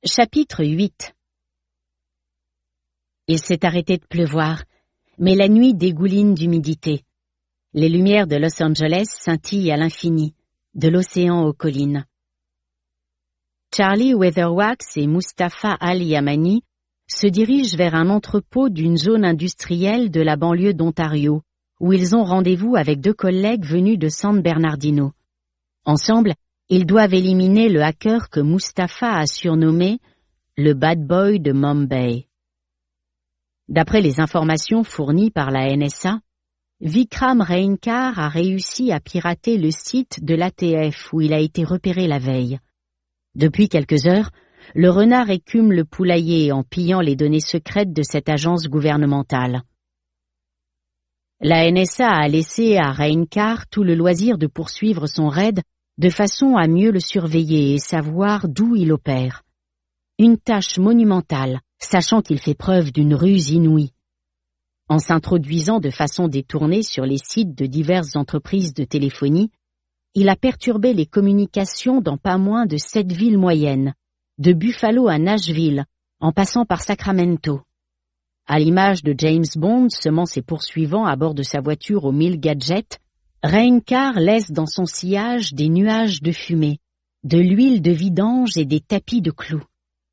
Chapitre 8. Il s'est arrêté de pleuvoir, mais la nuit dégouline d'humidité. Les lumières de Los Angeles scintillent à l'infini, de l'océan aux collines. Charlie Weatherwax et Mustapha Al-Yamani se dirigent vers un entrepôt d'une zone industrielle de la banlieue d'Ontario, où ils ont rendez-vous avec 2 collègues venus de San Bernardino. Ensemble, ils doivent éliminer le hacker que Mustapha a surnommé le Bad Boy de Mumbai. D'après les informations fournies par la NSA, Vikram Reinkar a réussi à pirater le site de l'ATF où il a été repéré la veille. Depuis quelques heures, le renard écume le poulailler en pillant les données secrètes de cette agence gouvernementale. La NSA a laissé à Reinkar tout le loisir de poursuivre son raid de façon à mieux le surveiller et savoir d'où il opère. Une tâche monumentale, sachant qu'il fait preuve d'une ruse inouïe. En s'introduisant de façon détournée sur les sites de diverses entreprises de téléphonie, il a perturbé les communications dans pas moins de 7 villes moyennes, de Buffalo à Nashville, en passant par Sacramento. À l'image de James Bond semant ses poursuivants à bord de sa voiture aux 1000 gadgets, Reinkar laisse dans son sillage des nuages de fumée, de l'huile de vidange et des tapis de clous.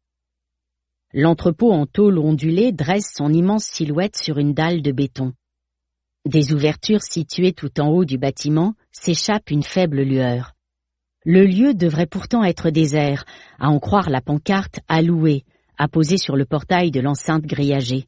L'entrepôt en tôle ondulée dresse son immense silhouette sur une dalle de béton. Des ouvertures situées tout en haut du bâtiment s'échappe une faible lueur. Le lieu devrait pourtant être désert, à en croire la pancarte « À louer » apposée sur le portail de l'enceinte grillagée.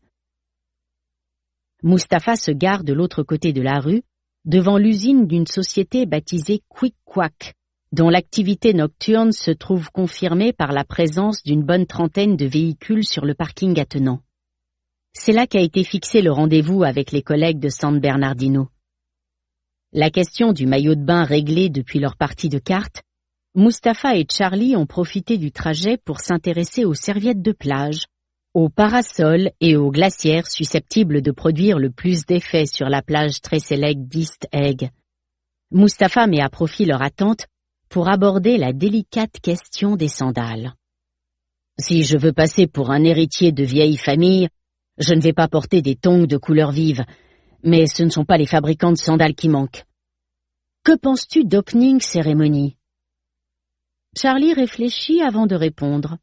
Mustapha se gare de l'autre côté de la rue, devant l'usine d'une société baptisée Quick Quack, dont l'activité nocturne se trouve confirmée par la présence d'une bonne trentaine de véhicules sur le parking attenant. C'est là qu'a été fixé le rendez-vous avec les collègues de San Bernardino. La question du maillot de bain réglée depuis leur partie de cartes, Mustapha et Charlie ont profité du trajet pour s'intéresser aux serviettes de plage, aux parasols et aux glacières susceptibles de produire le plus d'effet sur la plage très sélecte d'East Egg. Mustapha met à profit leur attente pour aborder la délicate question des sandales. Si je veux passer pour un héritier de vieille famille, je ne vais pas porter des tongs de couleur vive, mais ce ne sont pas les fabricants de sandales qui manquent. Que penses-tu d'opening cérémonie? Charlie réfléchit avant de répondre.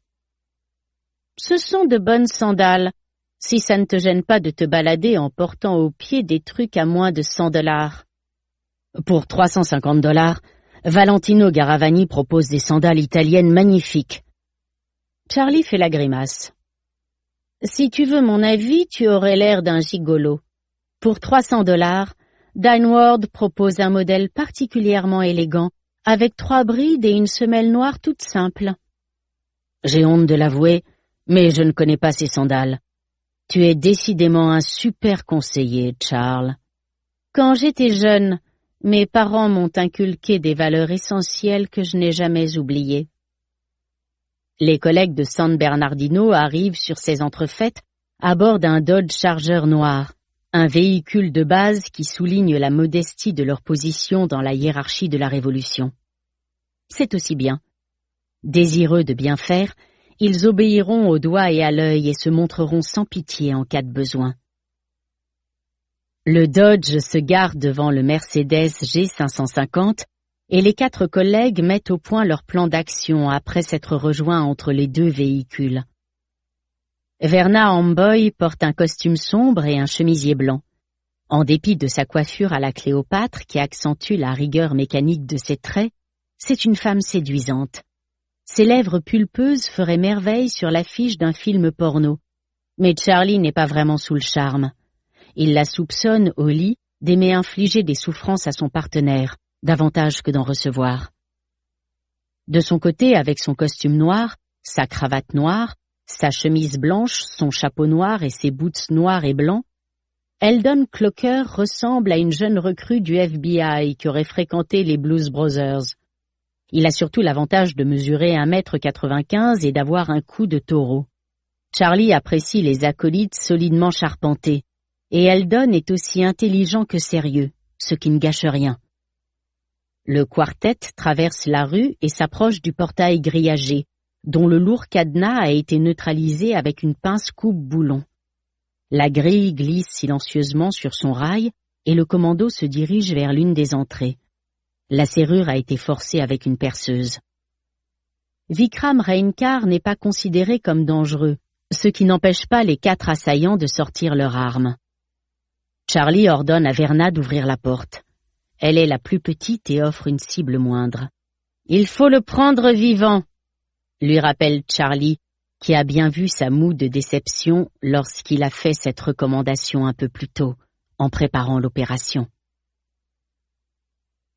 Ce sont de bonnes sandales, si ça ne te gêne pas de te balader en portant aux pieds des trucs à moins de $100. Pour $350, Valentino Garavani propose des sandales italiennes magnifiques. Charlie fait la grimace. Si tu veux mon avis, tu aurais l'air d'un gigolo. Pour $300, Dineward propose un modèle particulièrement élégant, avec 3 brides et une semelle noire toute simple. J'ai honte de l'avouer, mais je ne connais pas ces sandales. Tu es décidément un super conseiller, Charles. Quand j'étais jeune, mes parents m'ont inculqué des valeurs essentielles que je n'ai jamais oubliées. Les collègues de San Bernardino arrivent sur ces entrefaites à bord d'un Dodge Charger noir, un véhicule de base qui souligne la modestie de leur position dans la hiérarchie de la Révolution. C'est aussi bien. Désireux de bien faire, ils obéiront au doigt et à l'œil et se montreront sans pitié en cas de besoin. Le Dodge se gare devant le Mercedes G550 et les 4 collègues mettent au point leur plan d'action après s'être rejoints entre les 2 véhicules. Verna Amboy porte un costume sombre et un chemisier blanc. En dépit de sa coiffure à la Cléopâtre qui accentue la rigueur mécanique de ses traits, c'est une femme séduisante. Ses lèvres pulpeuses feraient merveille sur l'affiche d'un film porno. Mais Charlie n'est pas vraiment sous le charme. Il la soupçonne, au lit, d'aimer infliger des souffrances à son partenaire, davantage que d'en recevoir. De son côté, avec son costume noir, sa cravate noire, sa chemise blanche, son chapeau noir et ses boots noirs et blancs, Eldon Clocker ressemble à une jeune recrue du FBI qui aurait fréquenté les Blues Brothers. Il a surtout l'avantage de mesurer 1,95 m et d'avoir un cou de taureau. Charlie apprécie les acolytes solidement charpentés, et Eldon est aussi intelligent que sérieux, ce qui ne gâche rien. Le quartet traverse la rue et s'approche du portail grillagé, dont le lourd cadenas a été neutralisé avec une pince coupe-boulon. La grille glisse silencieusement sur son rail et le commando se dirige vers l'une des entrées. La serrure a été forcée avec une perceuse. Vikram Reinkar n'est pas considéré comme dangereux, ce qui n'empêche pas les 4 assaillants de sortir leurs armes. Charlie ordonne à Verna d'ouvrir la porte. Elle est la plus petite et offre une cible moindre. « Il faut le prendre vivant !» lui rappelle Charlie, qui a bien vu sa moue de déception lorsqu'il a fait cette recommandation un peu plus tôt, en préparant l'opération.